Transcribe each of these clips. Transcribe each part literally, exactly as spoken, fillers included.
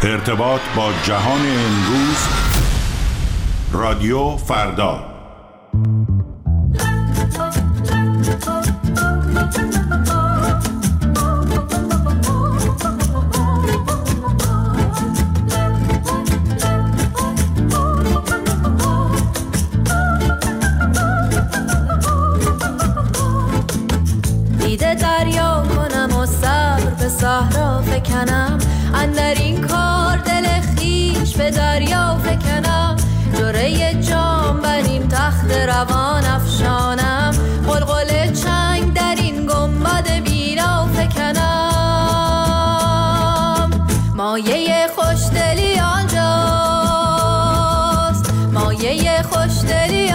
ارتباط با جهان امروز، رادیو فردا. دیده دریا کنم و صبر به صحرا فکنم، اندر این کار دل خیش به دریا فکنم. جوره جام بریم تخت روان افشانم، قلقل چنگ در این گنبد بینا فکنم. مایه خوشدلی آنجاست، مایه خوشدلی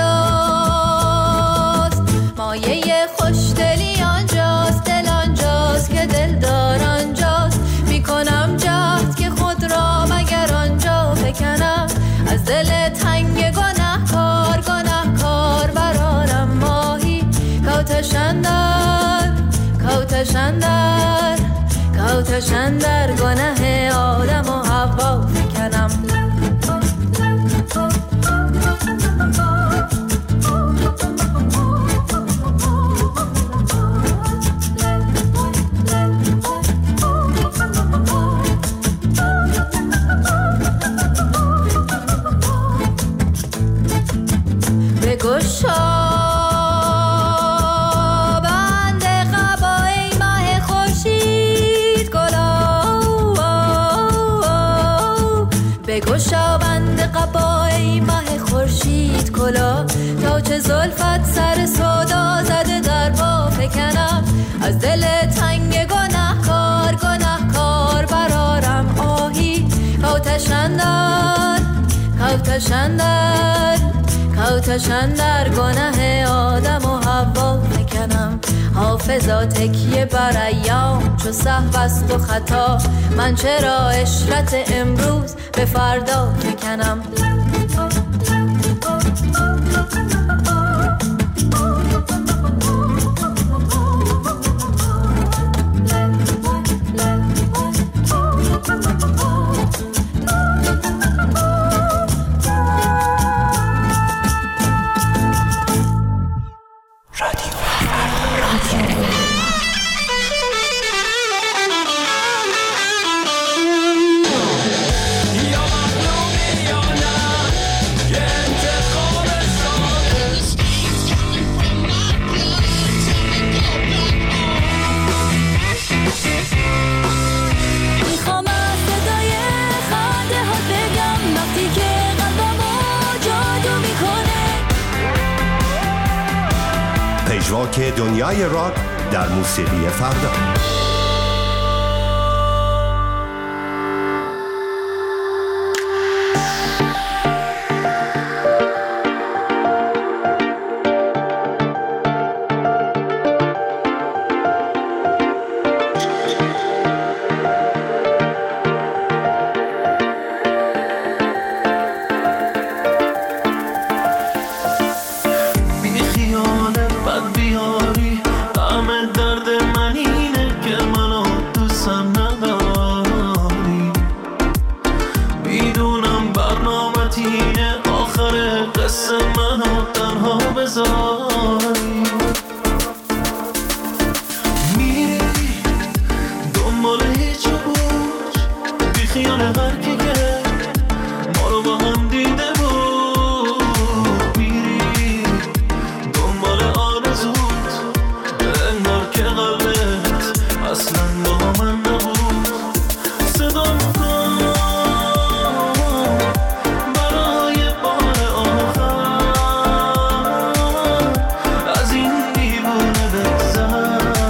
آنجاست، مایه خوشدلی آنجاست، دل آنجاست که دلدار آنجاست. میکنم جهد که خود را مگر آنجا فکنم، از دل تنگ گناه کار گناه کار برارم ماهی. کوتشندر کوتشندر کوتشندر گناه آدم و حوا فکنم. گشا بند قبای ماه خورشید گلا، بگشا بند قبای ماه خورشید کلا، تا چه زلفت سر سودا زده در با فکنم. از دل تنگ گناه کار گناه کار برارم آهی. کوتشندر کوتشندر کوتشندر گناه آدم و حوا فکنم. حافظا تکیه بر ایام چو سهو است و خطا، من چرا عشرت امروز به فردا فکنم. که دنیای راک در موسیقی فردا.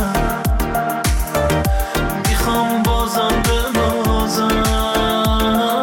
میخوام بازم بنازم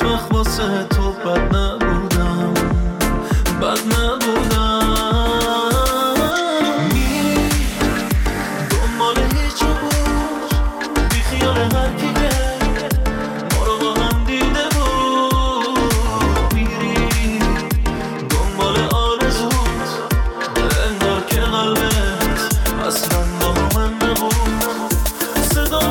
وقت واسه تو بد نبودم، بد نبودم. میری دنبال هیچ بود، بی خیال هر کی که ما رو با هم دیده بود. میری دنبال آرزوت، انگار که قلبت اصلا با من نبود. صدا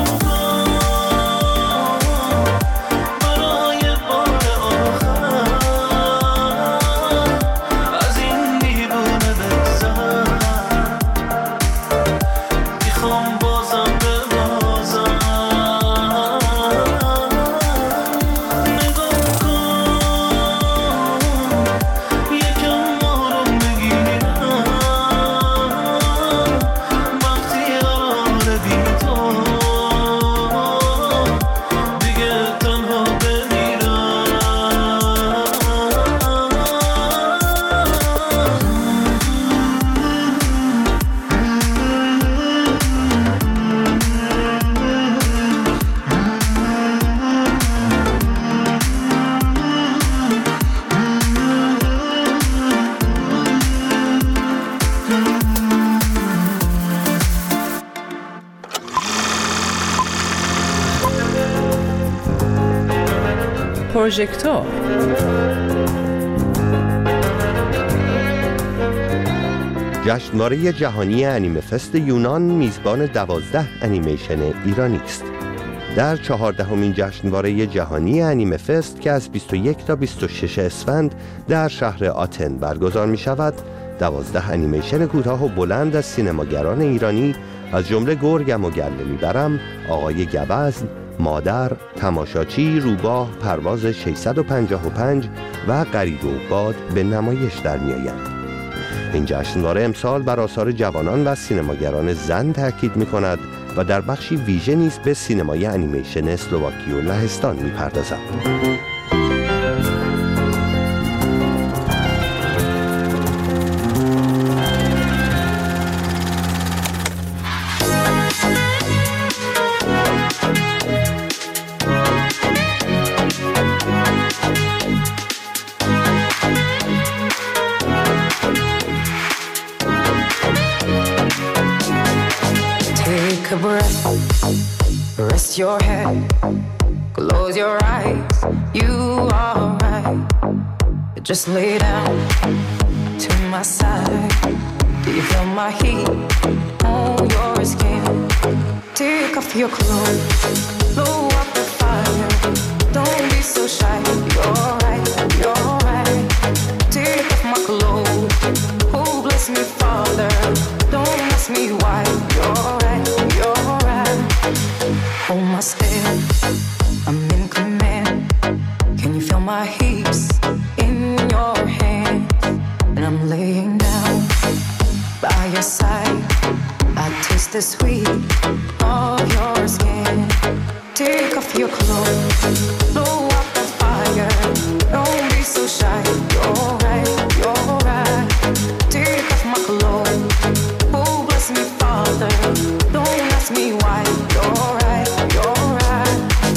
پروژکتور. جشنواره جهانی انیمه فست یونان میزبان دوازده انیمیشن ایرانی است. در چهاردهمین جشنواره جهانی انیمه فست که از بیست و یک تا بیست و شش اسفند در شهر آتن برگزار می شود، دوازده انیمیشن کوتاه و بلند از سینماگران ایرانی از جمله گرگم و گله میبرم، آقای گوزن، مادر، تماشاچی، روباه، پرواز ششصد و پنجاه و پنج و غریب و باد به نمایش در می‌آیند. این جشنواره امسال بر آثار جوانان و سینماگران زن تاکید می‌کند و در بخشی ویژه نیز به سینمای انیمیشن اسلواکی و لهستان می‌پردازد. Take a breath, rest your head, close your eyes, you are right. Just lay down to my side. Do you feel my heat on your skin? Take off your clothes, blow up the fire. Don't be so shy, you're right, you're right. Take off my clothes, oh bless me Father. Don't ask me why, you're right, you're right. Hold my step, I'm in command. Can you feel my hips in your hands? And I'm laying down by your side. I taste the sweet of your skin. Take off your clothes, blow up the fire. Don't be so shy, you're right, you're right. Take off my clothes, oh bless me Father. Don't ask me why, you're right, you're right.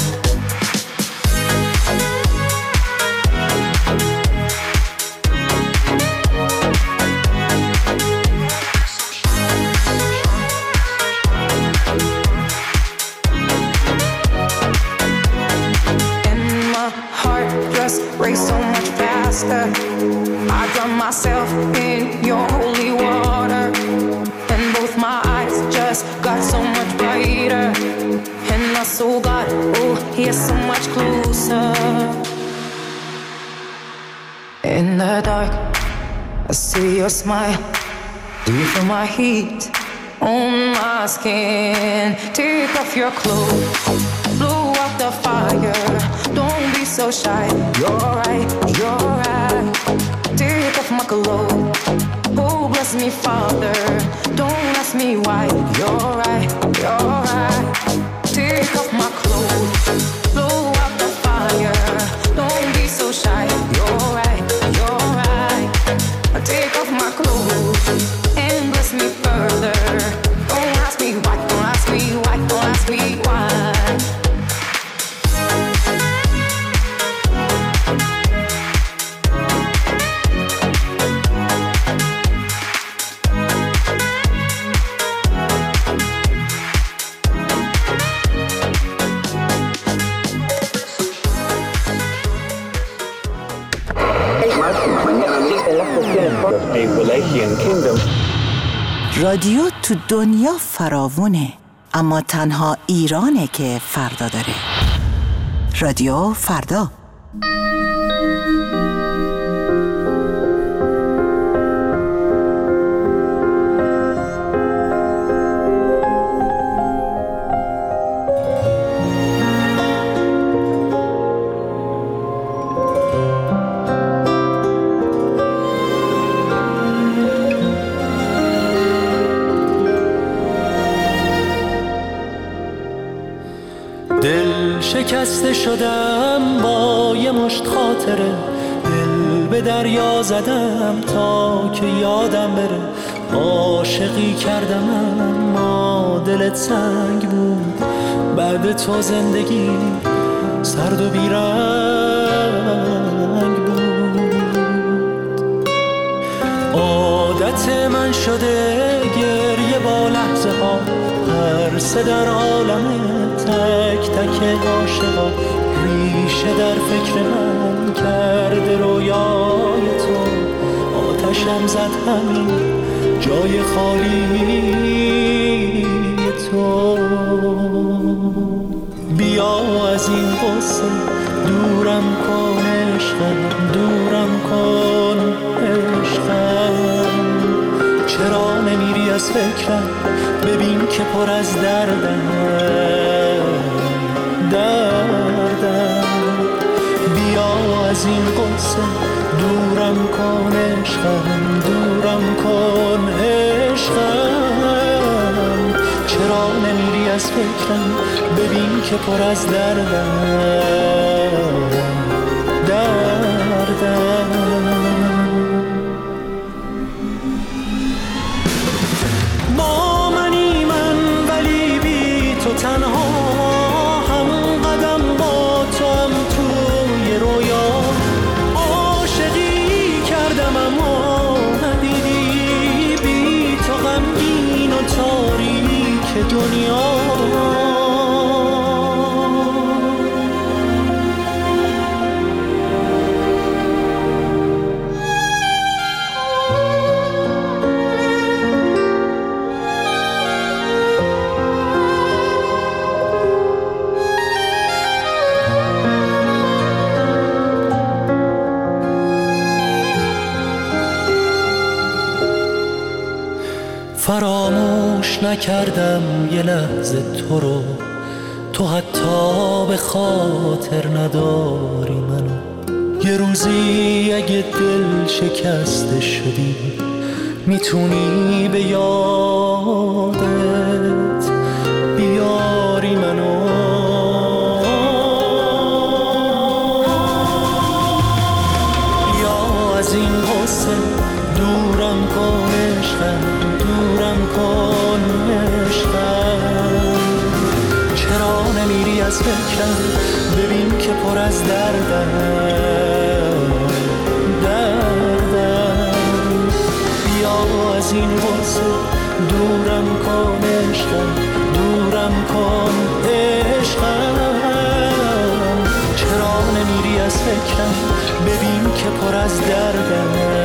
Race so much faster. I drown myself in your holy water, and both my eyes just got so much brighter, and my soul got, oh, yeah, so much closer. In the dark, I see your smile. Do you feel my heat on my skin? Take off your clothes, blow out the fire. Don't be so shy, you're right, you're right. Take off my clothes, oh bless me Father. Don't ask me why, you're right, you're right. Take off my clothes, blow out the fire. Don't be so shy, you're right, you're right. Take off my clothes and bless me further. Don't ask me why, don't ask me why, don't ask me why. رادیو تو دنیا فراوونه، اما تنها ایرانه که فردا داره. رادیو فردا. دل شکسته شدم با یه مشت خاطره، دل به دریا زدم تا که یادم بره. عاشقی کردم اما دلت سنگ بود، بعد تو زندگی سرد و بیرنگ بود. عادت من شده گریه با لحظه ها، هر سه در عالمه تک تک عاشقا. ریشه در فکر من کرده رویای تو، آتشم زد همین جای خالی تو. بیا از این قصه دورم کن عشقم، دورم کن عشقم. چرا نمیری از فکرم، ببین که پر از دردم دردم. بیا از این قصه دورم کن عشقم، دورم کن عشقم. چرا نمیری از فکرم، ببین که پر از دردم دردم. با منی من ولی بی تو تنها، هم قدم با تو هم توی رویا. عاشقی کردم اما ندیدی، بی تو غمگین و تاریک دنیا. فراموش نکردم یه لحظه تو رو، تو حتی به خاطر نداری منو. یه روزی اگه دل شکسته شدی، میتونی به یادت بیاری منو. یا از این قصه دورم کن عشقم، دورم کن عشقم. چرا نمیری از فکرم، ببین که پر از دردم دردم. بیا از این قصه دورم کن عشقم، دورم کن عشقم. چرا نمیری از فکرم، ببین که پر از دردم